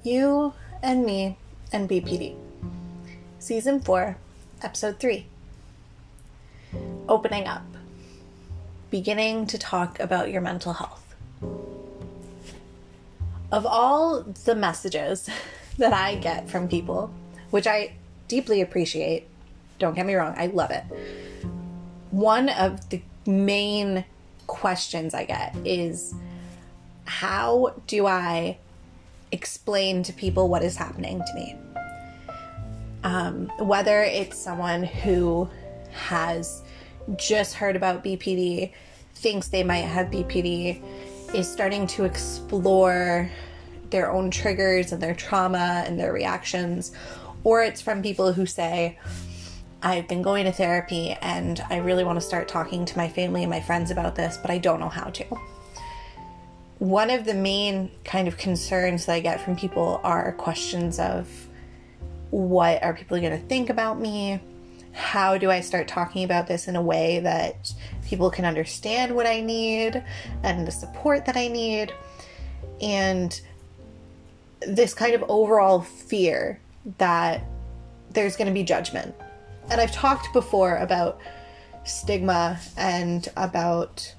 You and Me and BPD. Season 4, Episode 3. Opening up. Beginning to talk about your mental health. Of all the messages that I get from people, which I deeply appreciate, don't get me wrong, I love it. One of the main questions I get is, how do I explain to people what is happening to me? Whether it's someone who has just heard about BPD, thinks they might have BPD, is starting to explore their own triggers and their trauma and their reactions, or it's from people who say, I've been going to therapy and I really want to start talking to my family and my friends about this, but I don't know how to. One of the main kind of concerns that I get from people are questions of, what are people going to think about me? How do I start talking about this in a way that people can understand what I need and the support that I need? And this kind of overall fear that there's going to be judgment. And I've talked before about stigma and about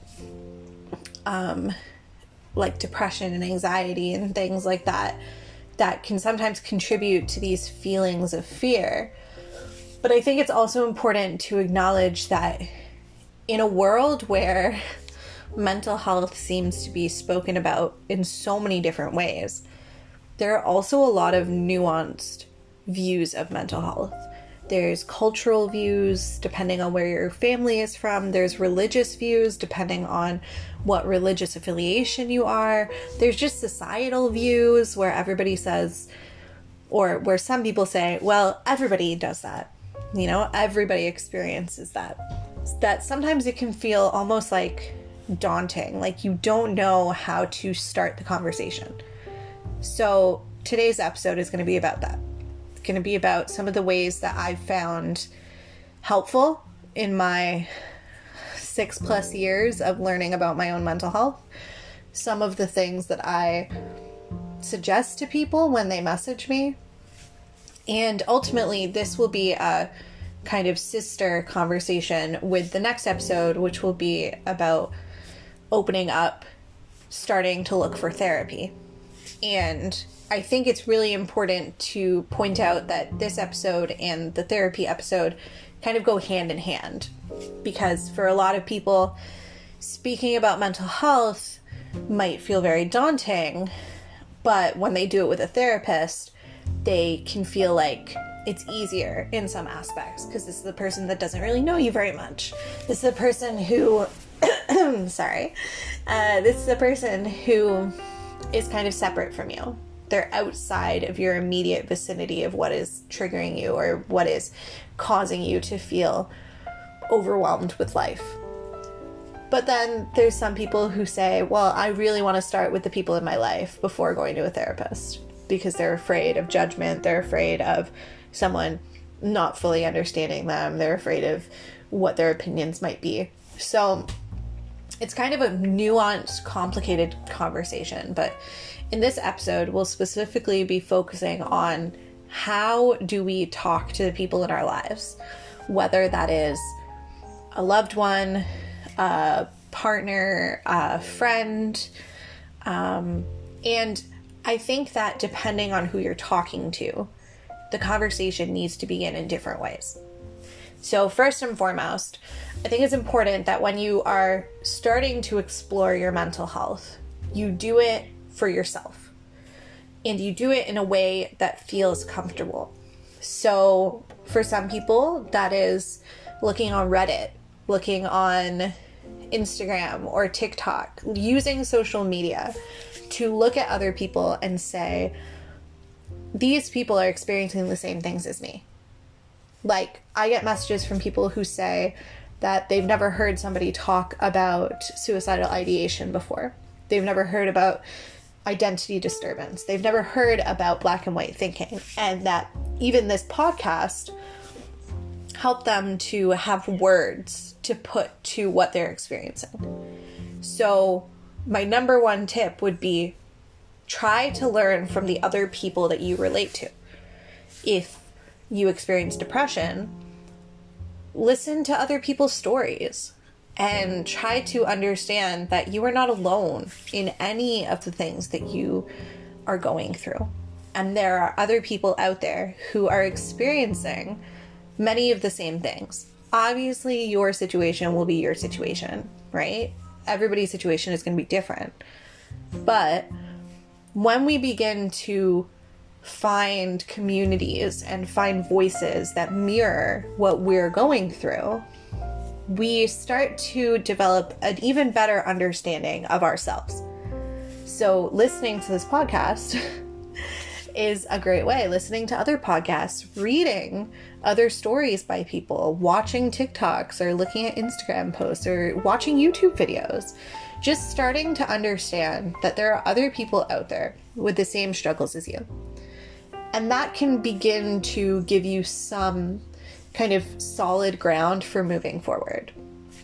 like depression and anxiety and things like that can sometimes contribute to these feelings of fear. But I think it's also important to acknowledge that in a world where mental health seems to be spoken about in so many different ways, there are also a lot of nuanced views of mental health. There's cultural views, depending on where your family is from. There's religious views, depending on what religious affiliation you are. There's just societal views where everybody says, or where some people say, well, everybody does that. You know, everybody experiences that. That sometimes it can feel almost like daunting, like you don't know how to start the conversation. So today's episode is going to be about that. Going to be about some of the ways that I've found helpful in my 6+ years of learning about my own mental health. Some of the things that I suggest to people when they message me. And ultimately, this will be a kind of sister conversation with the next episode, which will be about opening up, starting to look for therapy. And I think it's really important to point out that this episode and the therapy episode kind of go hand in hand, because for a lot of people, speaking about mental health might feel very daunting, but when they do it with a therapist, they can feel like it's easier in some aspects, because this is the person that doesn't really know you very much. This is the person who, this is the person who is kind of separate from you. They're outside of your immediate vicinity of what is triggering you or what is causing you to feel overwhelmed with life. But then there's some people who say, well, I really want to start with the people in my life before going to a therapist, because they're afraid of judgment. They're afraid of someone not fully understanding them. They're afraid of what their opinions might be. So it's kind of a nuanced, complicated conversation, but in this episode, we'll specifically be focusing on how do we talk to the people in our lives, whether that is a loved one, a partner, a friend, and I think that depending on who you're talking to, the conversation needs to begin in different ways. So first and foremost, I think it's important that when you are starting to explore your mental health, you do it for yourself. And you do it in a way that feels comfortable. So for some people, that is looking on Reddit, looking on Instagram or TikTok, using social media to look at other people and say, these people are experiencing the same things as me. Like, I get messages from people who say that they've never heard somebody talk about suicidal ideation before. They've never heard about identity disturbance. They've never heard about black and white thinking. And that even this podcast helped them to have words to put to what they're experiencing. So my number one tip would be try to learn from the other people that you relate to. If you experience depression, listen to other people's stories and try to understand that you are not alone in any of the things that you are going through. And there are other people out there who are experiencing many of the same things. Obviously, your situation will be your situation, right? Everybody's situation is going to be different. But when we begin to find communities and find voices that mirror what we're going through, we start to develop an even better understanding of ourselves. So listening to this podcast is a great way. Listening to other podcasts, reading other stories by people, watching TikToks or looking at Instagram posts or watching YouTube videos. Just starting to understand that there are other people out there with the same struggles as you. And that can begin to give you some kind of solid ground for moving forward.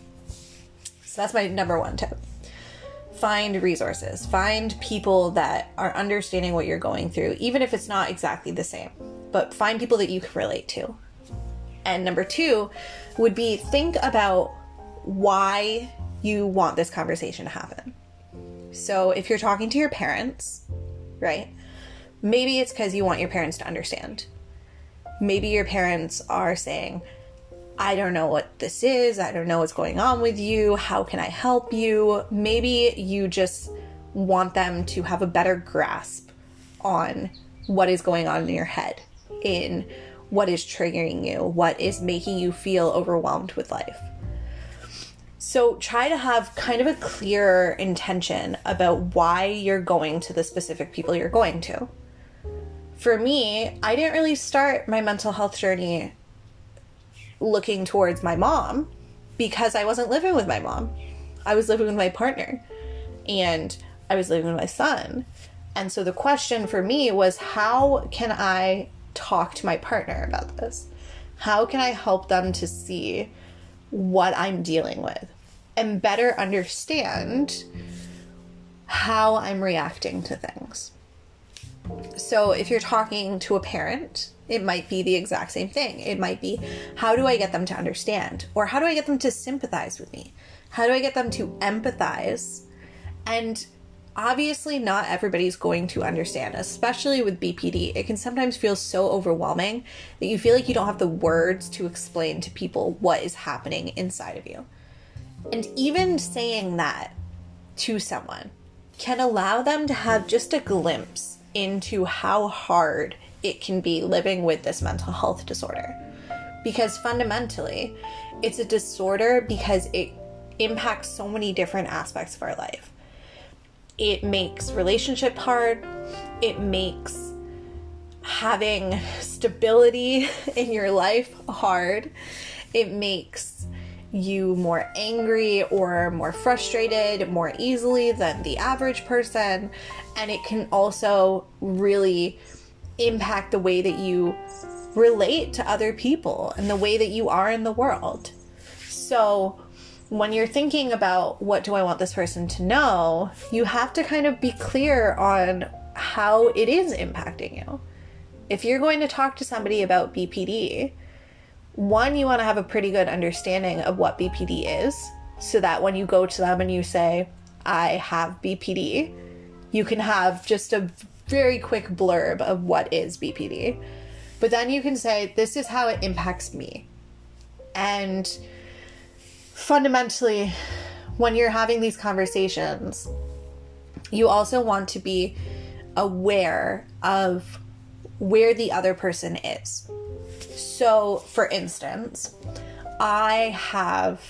So that's my number one tip. Find resources. Find people that are understanding what you're going through, even if it's not exactly the same. But find people that you can relate to. And number two would be think about why you want this conversation to happen. So if you're talking to your parents, right? Maybe it's because you want your parents to understand. Maybe your parents are saying, I don't know what this is. I don't know what's going on with you. How can I help you? Maybe you just want them to have a better grasp on what is going on in your head, in what is triggering you, what is making you feel overwhelmed with life. So try to have kind of a clear intention about why you're going to the specific people you're going to. For me, I didn't really start my mental health journey looking towards my mom because I wasn't living with my mom. I was living with my partner and I was living with my son. And so the question for me was, how can I talk to my partner about this? How can I help them to see what I'm dealing with and better understand how I'm reacting to things? So if you're talking to a parent, it might be the exact same thing. It might be, how do I get them to understand? Or how do I get them to sympathize with me? How do I get them to empathize? And obviously not everybody's going to understand, especially with BPD. It can sometimes feel so overwhelming that you feel like you don't have the words to explain to people what is happening inside of you. And even saying that to someone can allow them to have just a glimpse into how hard it can be living with this mental health disorder. Because fundamentally, it's a disorder because it impacts so many different aspects of our life. It makes relationship hard. It makes having stability in your life hard. It makes you more angry or more frustrated more easily than the average person. And it can also really impact the way that you relate to other people and the way that you are in the world. So when you're thinking about what do I want this person to know, you have to kind of be clear on how it is impacting you. If you're going to talk to somebody about BPD, one, you want to have a pretty good understanding of what BPD is, so that when you go to them and you say, I have BPD, you can have just a very quick blurb of what is BPD. But then you can say, this is how it impacts me. And fundamentally, when you're having these conversations, you also want to be aware of where the other person is. So, for instance, I have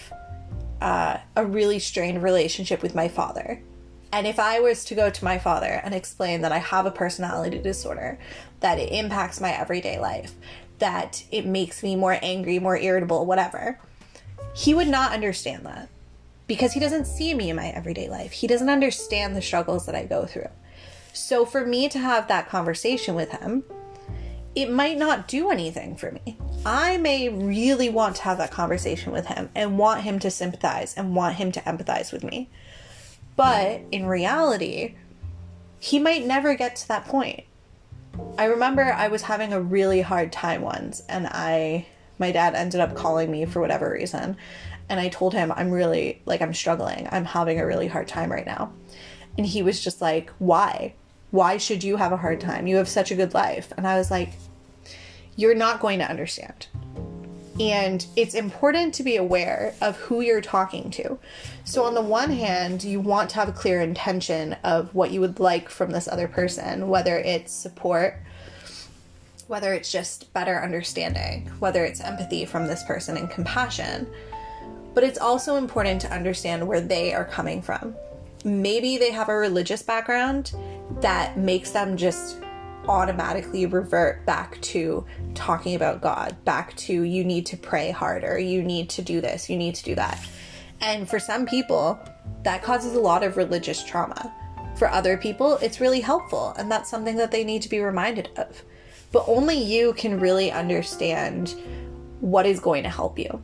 a really strained relationship with my father. And if I was to go to my father and explain that I have a personality disorder, that it impacts my everyday life, that it makes me more angry, more irritable, whatever, he would not understand that because he doesn't see me in my everyday life. He doesn't understand the struggles that I go through. So for me to have that conversation with him, it might not do anything for me. I may really want to have that conversation with him and want him to sympathize and want him to empathize with me. But in reality, he might never get to that point. I remember I was having a really hard time once, and my dad ended up calling me for whatever reason, and I told him, I'm struggling. I'm having a really hard time right now. And he was just like, why? Why should you have a hard time? You have such a good life. And I was like, you're not going to understand. And it's important to be aware of who you're talking to. So on the one hand, you want to have a clear intention of what you would like from this other person, whether it's support, whether it's just better understanding, whether it's empathy from this person and compassion. But it's also important to understand where they are coming from. Maybe they have a religious background that makes them just automatically revert back to talking about God, back to you need to pray harder, you need to do this, you need to do that. And for some people, that causes a lot of religious trauma. For other people, it's really helpful, and that's something that they need to be reminded of. But only you can really understand what is going to help you.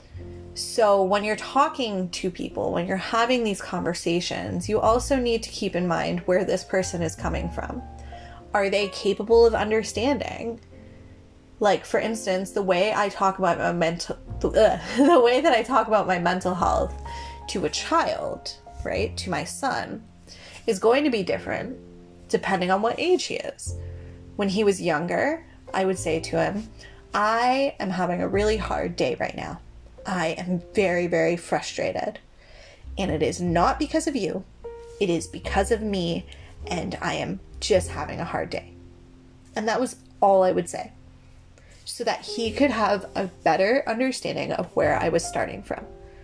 So when you're talking to people, when you're having these conversations, you also need to keep in mind where this person is coming from. Are they capable of understanding? Like, for instance, the way I talk about the way that I talk about my mental health to a child, right, to my son, is going to be different depending on what age he is. When he was younger, I would say to him, I am having a really hard day right now. I am very, very frustrated. And it is not because of you. It is because of me, and I am just having a hard day. And that was all I would say, so that he could have a better understanding of where I was starting from.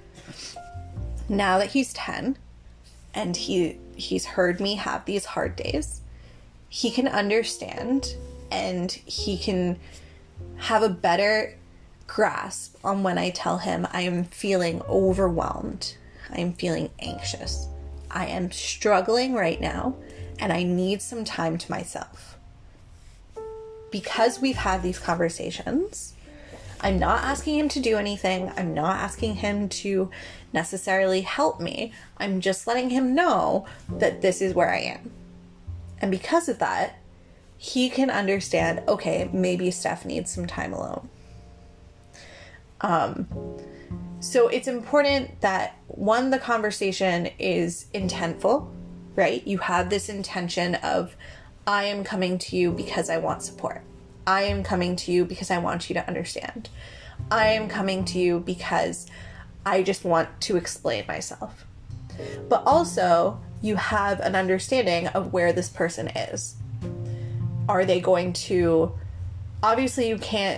Now that he's 10 and he's heard me have these hard days, he can understand and he can have a better grasp on when I tell him I am feeling overwhelmed, I am feeling anxious, I am struggling right now, and I need some time to myself. Because we've had these conversations, I'm not asking him to do anything. I'm not asking him to necessarily help me. I'm just letting him know that this is where I am. And because of that, he can understand, okay, maybe Steph needs some time alone. So it's important that, one, the conversation is intentful, right? You have this intention of, I am coming to you because I want support. I am coming to you because I want you to understand. I am coming to you because I just want to explain myself. But also, you have an understanding of where this person is. Are they going to... Obviously, you can't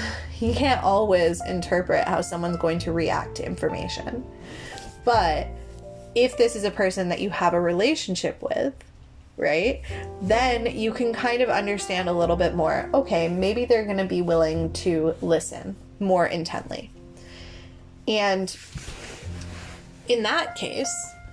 always interpret how someone's going to react to information. But if this is a person that you have a relationship with, right, then you can kind of understand a little bit more. Okay, maybe they're going to be willing to listen more intently. And in that case,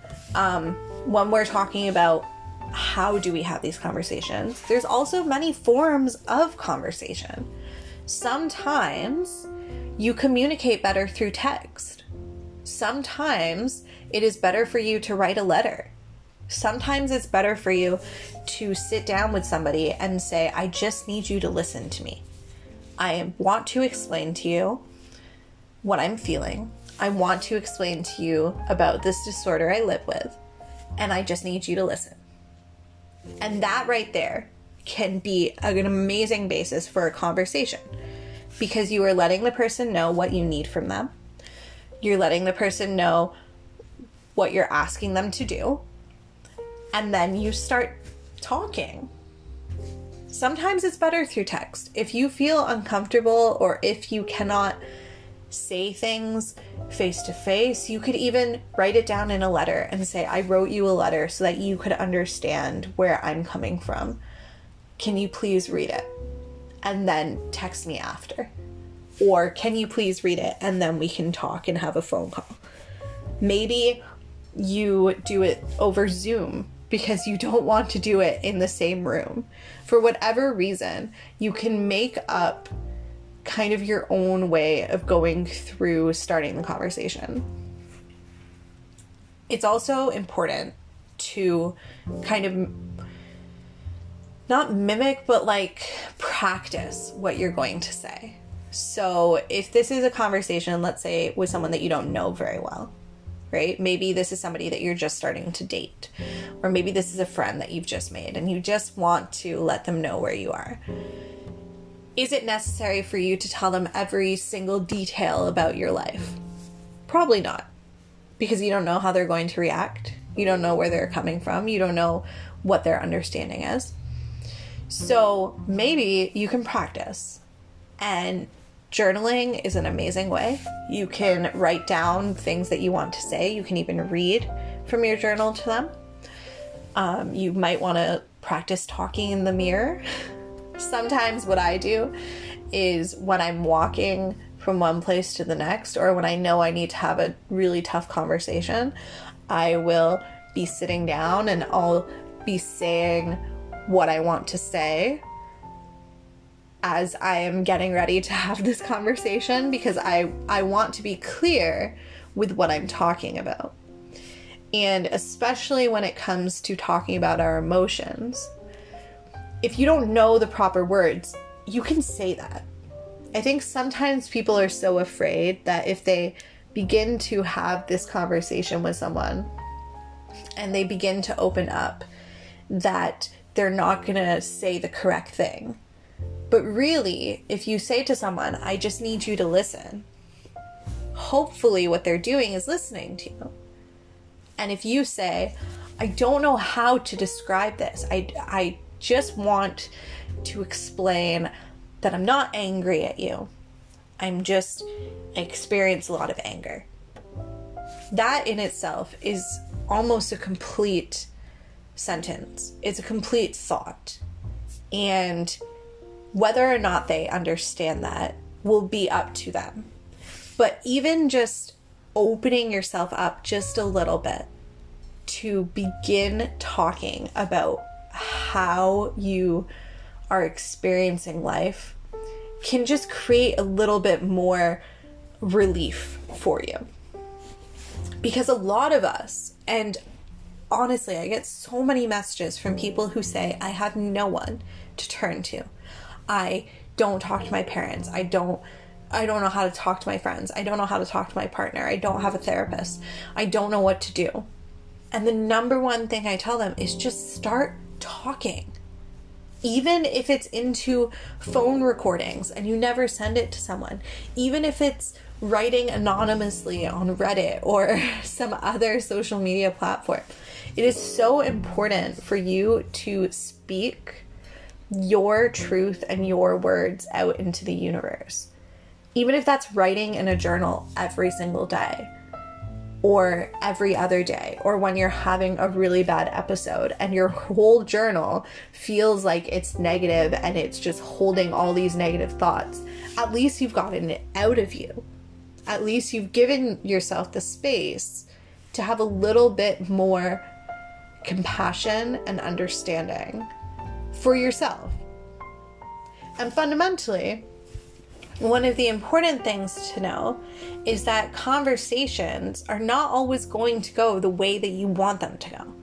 when we're talking about how do we have these conversations, there's also many forms of conversation. Sometimes you communicate better through text. Sometimes it is better for you to write a letter. Sometimes it's better for you to sit down with somebody and say, I just need you to listen to me. I want to explain to you what I'm feeling. I want to explain to you about this disorder I live with, and I just need you to listen. And that right there can be an amazing basis for a conversation, because you are letting the person know what you need from them. You're letting the person know what you're asking them to do. And then you start talking. Sometimes it's better through text. If you feel uncomfortable, or if you cannot say things face to face, you could even write it down in a letter and say, I wrote you a letter so that you could understand where I'm coming from. Can you please read it? And then text me after. Or can you please read it and then we can talk and have a phone call. Maybe you do it over Zoom because you don't want to do it in the same room. For whatever reason, you can make up kind of your own way of going through starting the conversation. It's also important to kind of not mimic, but like practice what you're going to say. So if this is a conversation, let's say with someone that you don't know very well, right? Maybe this is somebody that you're just starting to date, or maybe this is a friend that you've just made and you just want to let them know where you are. Is it necessary for you to tell them every single detail about your life? Probably not, because you don't know how they're going to react. You don't know where they're coming from. You don't know what their understanding is. So maybe you can practice, and journaling is an amazing way. You can write down things that you want to say. You can even read from your journal to them. You might want to practice talking in the mirror. Sometimes what I do is when I'm walking from one place to the next, or when I know I need to have a really tough conversation, I will be sitting down and I'll be saying what I want to say as I am getting ready to have this conversation, because I want to be clear with what I'm talking about. And especially when it comes to talking about our emotions, if you don't know the proper words, you can say that. I think sometimes people are so afraid that if they begin to have this conversation with someone and they begin to open up, that they're not going to say the correct thing. But really, if you say to someone, I just need you to listen, hopefully what they're doing is listening to you. And if you say, I don't know how to describe this, I just want to explain that I'm not angry at you. I experience a lot of anger. That in itself is almost a complete sentence. It's a complete thought. And whether or not they understand that will be up to them. But even just opening yourself up just a little bit to begin talking about how you are experiencing life can just create a little bit more relief for you. Because a lot of us, and honestly, I get so many messages from people who say, I have no one to turn to. I don't talk to my parents. I don't know how to talk to my friends. I don't know how to talk to my partner. I don't have a therapist. I don't know what to do. And the number one thing I tell them is just start talking. Even if it's into phone recordings and you never send it to someone, even if it's writing anonymously on Reddit or some other social media platform, it is so important for you to speak your truth and your words out into the universe. Even if that's writing in a journal every single day, or every other day, or when you're having a really bad episode and your whole journal feels like it's negative and it's just holding all these negative thoughts, at least you've gotten it out of you. At least you've given yourself the space to have a little bit more compassion and understanding for yourself. And fundamentally, one of the important things to know is that conversations are not always going to go the way that you want them to go.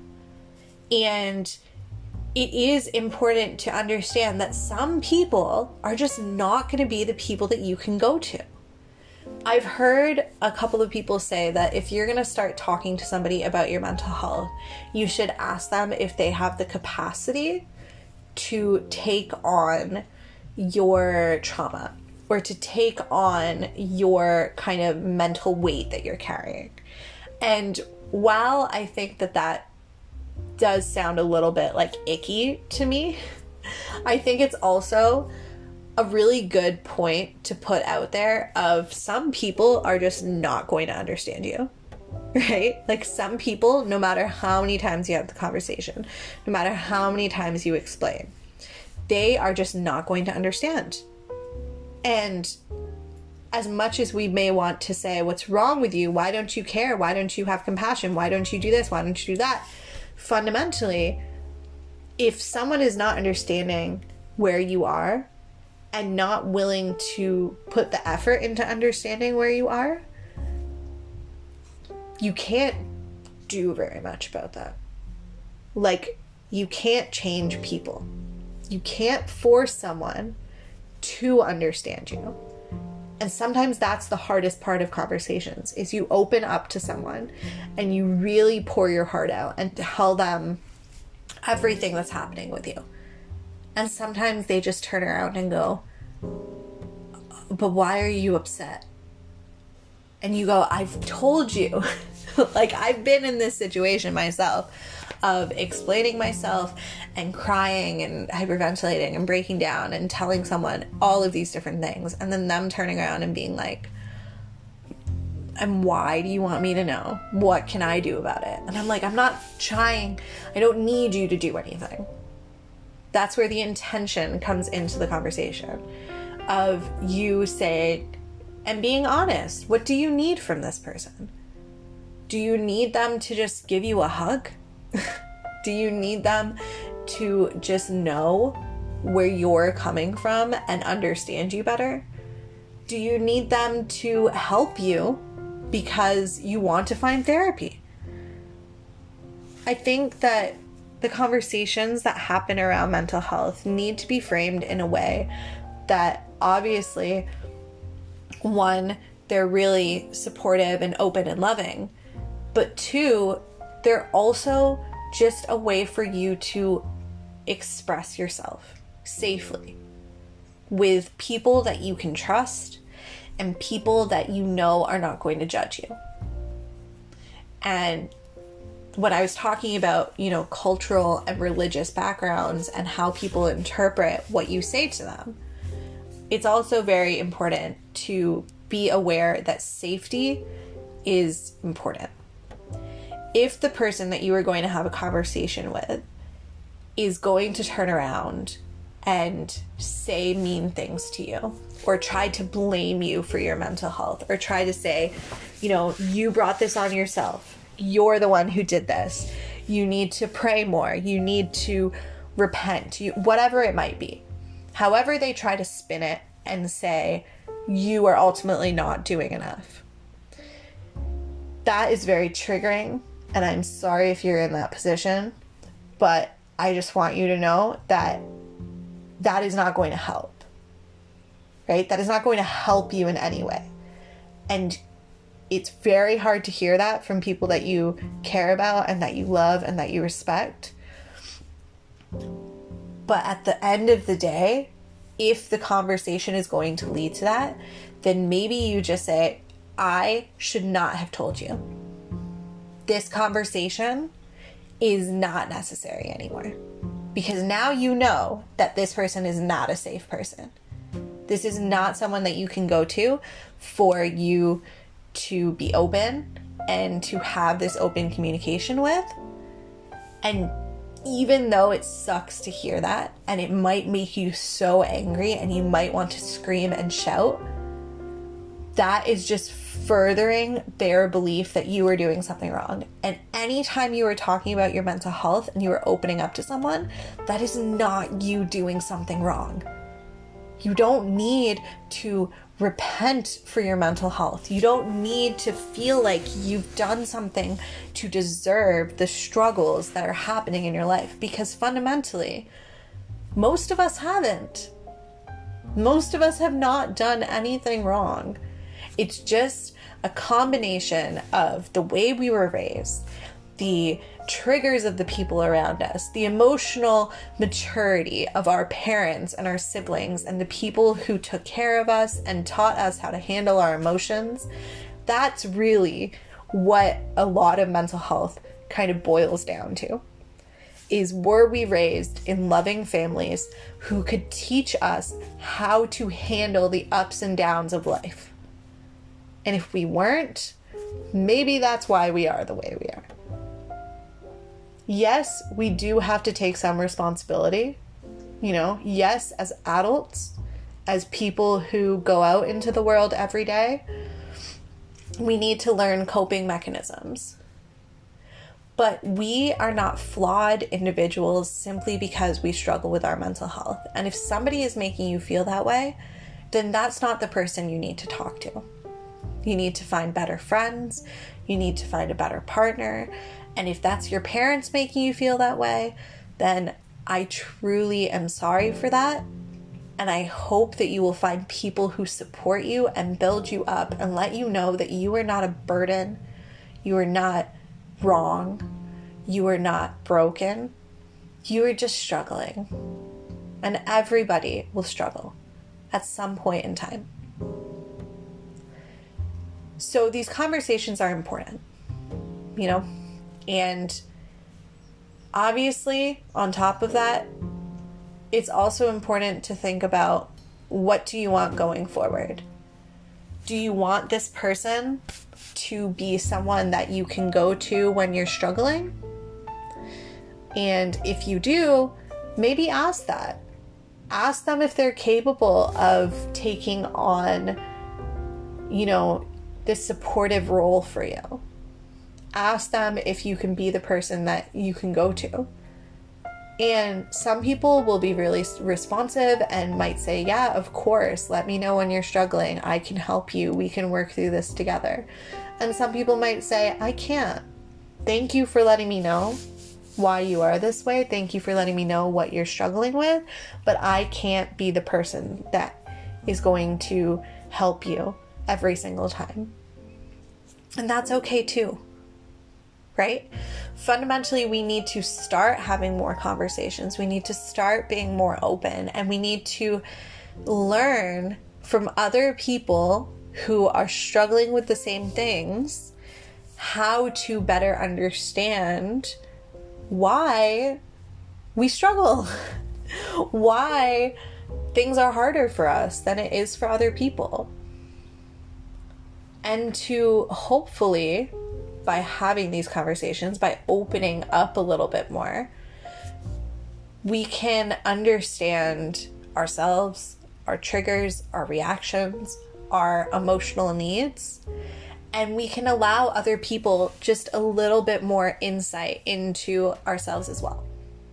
And it is important to understand that some people are just not going to be the people that you can go to. I've heard a couple of people say that if you're going to start talking to somebody about your mental health, you should ask them if they have the capacity to take on your trauma, or to take on your kind of mental weight that you're carrying. And while I think that that does sound a little bit like icky to me, I think it's also a really good point to put out there of some people are just not going to understand you, right? Like some people, no matter how many times you have the conversation, no matter how many times you explain, they are just not going to understand. And as much as we may want to say, what's wrong with you? Why don't you care? Why don't you have compassion? Why don't you do this? Why don't you do that? Fundamentally, if someone is not understanding where you are and not willing to put the effort into understanding where you are, you can't do very much about that. Like, you can't change people. You can't force someone to understand you. And sometimes that's the hardest part of conversations, is you open up to someone and you really pour your heart out and tell them everything that's happening with you. And sometimes they just turn around and go, but why are you upset? And you go, I've told you. Like, I've been in this situation myself of explaining myself and crying and hyperventilating and breaking down and telling someone all of these different things, and then them turning around and being like, and why do you want me to know? What can I do about it? And I'm like, I'm not trying. I don't need you to do anything. That's where the intention comes into the conversation of you saying and being honest. What do you need from this person? Do you need them to just give you a hug? Do you need them to just know where you're coming from and understand you better? Do you need them to help you because you want to find therapy? I think that the conversations that happen around mental health need to be framed in a way that, obviously, one, they're really supportive and open and loving, but two, they're also just a way for you to express yourself safely with people that you can trust and people that you know are not going to judge you. And when I was talking about, cultural and religious backgrounds and how people interpret what you say to them, it's also very important to be aware that safety is important. If the person that you are going to have a conversation with is going to turn around and say mean things to you, or try to blame you for your mental health, or try to say, you brought this on yourself. You're the one who did this. You need to pray more. You need to repent. Whatever it might be. However they try to spin it and say, you are ultimately not doing enough. That is very triggering. And I'm sorry if you're in that position, but I just want you to know that that is not going to help, right? That is not going to help you in any way. And it's very hard to hear that from people that you care about and that you love and that you respect. But at the end of the day, if the conversation is going to lead to that, then maybe you just say, I should not have told you. This conversation is not necessary anymore, because now you know that this person is not a safe person. This is not someone that you can go to for you to be open and to have this open communication with. And even though it sucks to hear that, and it might make you so angry and you might want to scream and shout, that is just furthering their belief that you are doing something wrong. And anytime you are talking about your mental health and you are opening up to someone, that is not you doing something wrong. You don't need to repent for your mental health. You don't need to feel like you've done something to deserve the struggles that are happening in your life, because fundamentally, most of us haven't. Most of us have not done anything wrong. It's just a combination of the way we were raised, the triggers of the people around us, the emotional maturity of our parents and our siblings and the people who took care of us and taught us how to handle our emotions. That's really what a lot of mental health kind of boils down to. Is, were we raised in loving families who could teach us how to handle the ups and downs of life? And if we weren't, maybe that's why we are the way we are. Yes, we do have to take some responsibility. Yes, as adults, as people who go out into the world every day, we need to learn coping mechanisms. But we are not flawed individuals simply because we struggle with our mental health. And if somebody is making you feel that way, then that's not the person you need to talk to. You need to find better friends. You need to find a better partner. And if that's your parents making you feel that way, then I truly am sorry for that. And I hope that you will find people who support you and build you up and let you know that you are not a burden. You are not wrong. You are not broken. You are just struggling. And everybody will struggle at some point in time. So these conversations are important, you know? And obviously, on top of that, it's also important to think about, what do you want going forward? Do you want this person to be someone that you can go to when you're struggling? And if you do, maybe ask that. Ask them if they're capable of taking on, you know, this supportive role for you. Ask them if you can be the person that you can go to. And some people will be really responsive and might say, yeah, of course, let me know when you're struggling. I can help you. We can work through this together. And some people might say, I can't. Thank you for letting me know why you are this way. Thank you for letting me know what you're struggling with, but I can't be the person that is going to help you every single time. And that's okay too. Right? Fundamentally, we need to start having more conversations. We need to start being more open, and we need to learn from other people who are struggling with the same things how to better understand why we struggle, why things are harder for us than it is for other people. And to hopefully, by having these conversations, by opening up a little bit more, we can understand ourselves, our triggers, our reactions, our emotional needs, and we can allow other people just a little bit more insight into ourselves as well.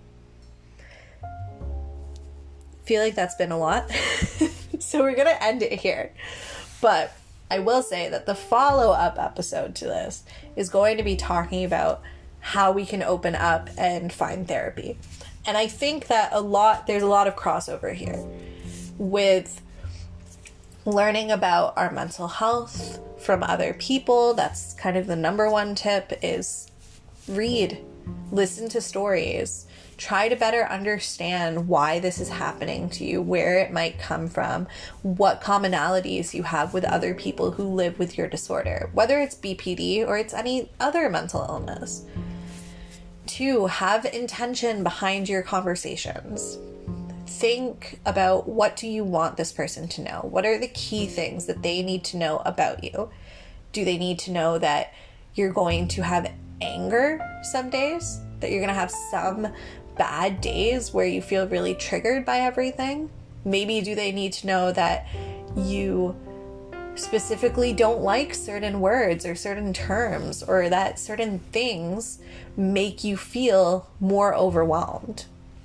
Feel like that's been a lot. So we're going to end it here. But I will say that the follow-up episode to this is going to be talking about how we can open up and find therapy. And I think that there's a lot of crossover here with learning about our mental health from other people. That's kind of the number one tip, is read, listen to stories, try to better understand why this is happening to you, where it might come from, what commonalities you have with other people who live with your disorder, whether it's BPD or it's any other mental illness. 2, have intention behind your conversations. Think about, what do you want this person to know? What are the key things that they need to know about you? Do they need to know that you're going to have anger some days? That you're going to have some bad days where you feel really triggered by everything? Maybe do they need to know that you specifically don't like certain words or certain terms, or that certain things make you feel more overwhelmed?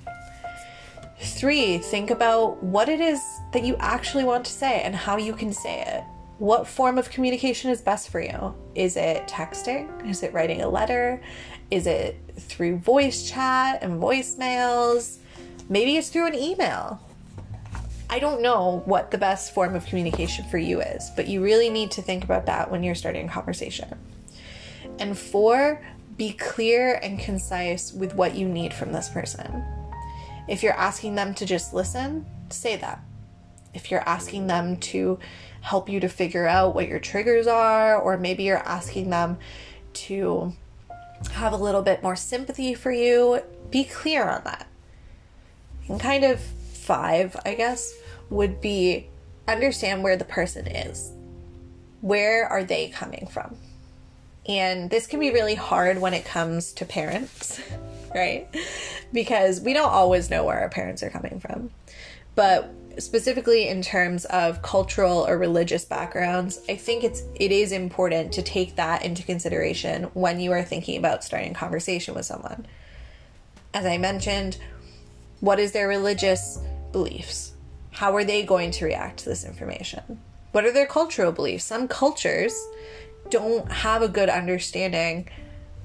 3, think about what it is that you actually want to say and how you can say it. What form of communication is best for you? Is it texting? Is it writing a letter? Is it through voice chat and voicemails? Maybe it's through an email. I don't know what the best form of communication for you is, but you really need to think about that when you're starting a conversation. And 4, be clear and concise with what you need from this person. If you're asking them to just listen, say that. If you're asking them to help you to figure out what your triggers are, or maybe you're asking them to have a little bit more sympathy for you, be clear on that. And kind of 5, I guess, would be understand where the person is. Where are they coming from? And this can be really hard when it comes to parents, right? Because we don't always know where our parents are coming from. But specifically in terms of cultural or religious backgrounds, I think it is important to take that into consideration when you are thinking about starting a conversation with someone. As I mentioned, what is their religious beliefs? How are they going to react to this information? What are their cultural beliefs? Some cultures don't have a good understanding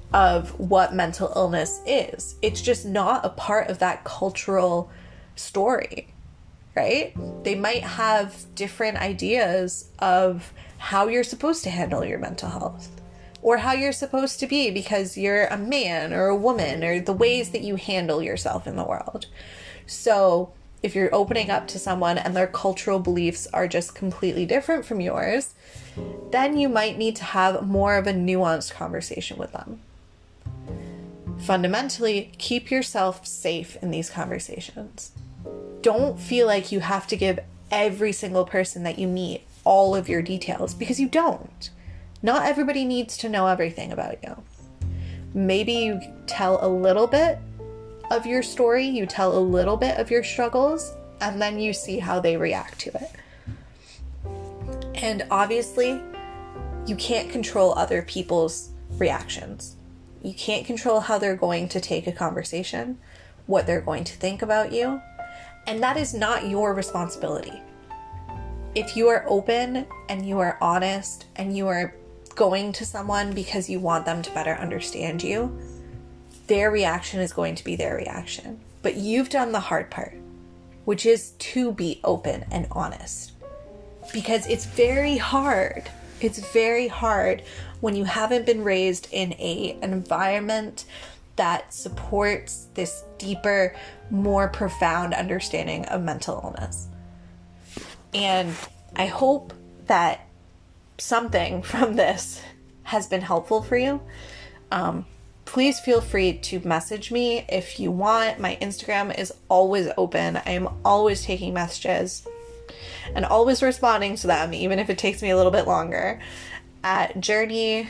of what mental illness is. It's just not a part of that cultural story, right? They might have different ideas of how you're supposed to handle your mental health, or how you're supposed to be because you're a man or a woman, or the ways that you handle yourself in the world. So if you're opening up to someone and their cultural beliefs are just completely different from yours, then you might need to have more of a nuanced conversation with them. Fundamentally, keep yourself safe in these conversations. Don't feel like you have to give every single person that you meet all of your details, because you don't. Not everybody needs to know everything about you. Maybe you tell a little bit of your story, you tell a little bit of your struggles, and then you see how they react to it. And obviously, you can't control other people's reactions. You can't control how they're going to take a conversation, what they're going to think about you, and that is not your responsibility. If you are open and you are honest and you are going to someone because you want them to better understand you, their reaction is going to be their reaction. But you've done the hard part, which is to be open and honest. Because it's very hard. It's very hard when you haven't been raised in an environment that supports this deeper, more profound understanding of mental illness. And I hope that something from this has been helpful for you. Please feel free to message me if you want. My Instagram is always open. I am always taking messages and always responding to them, even if it takes me a little bit longer, at journey,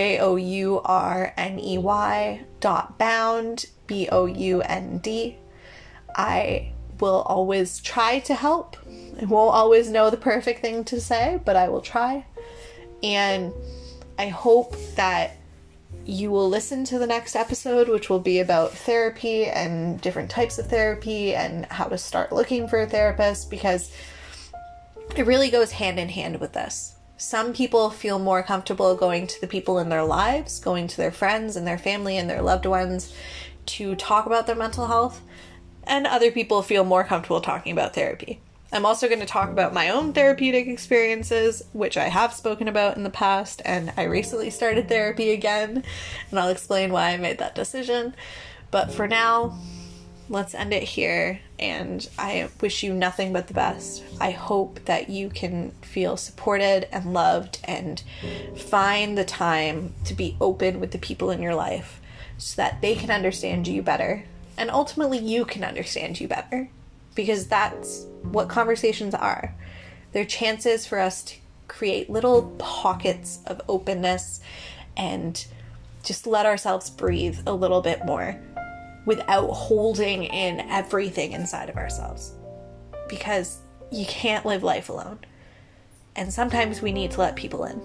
journey.bound, BOUND. I will always try to help. I won't always know the perfect thing to say, but I will try. And I hope that you will listen to the next episode, which will be about therapy and different types of therapy and how to start looking for a therapist, because it really goes hand in hand with this. Some people feel more comfortable going to the people in their lives, going to their friends and their family and their loved ones to talk about their mental health, and other people feel more comfortable talking about therapy. I'm also going to talk about my own therapeutic experiences, which I have spoken about in the past, and I recently started therapy again, and I'll explain why I made that decision. But for now, let's end it here, and I wish you nothing but the best. I hope that you can feel supported and loved and find the time to be open with the people in your life so that they can understand you better, and ultimately you can understand you better. Because that's what conversations are. They're chances for us to create little pockets of openness and just let ourselves breathe a little bit more without holding in everything inside of ourselves. Because you can't live life alone. And sometimes we need to let people in.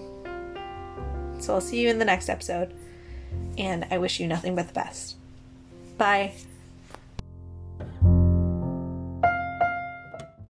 So I'll see you in the next episode. And I wish you nothing but the best. Bye.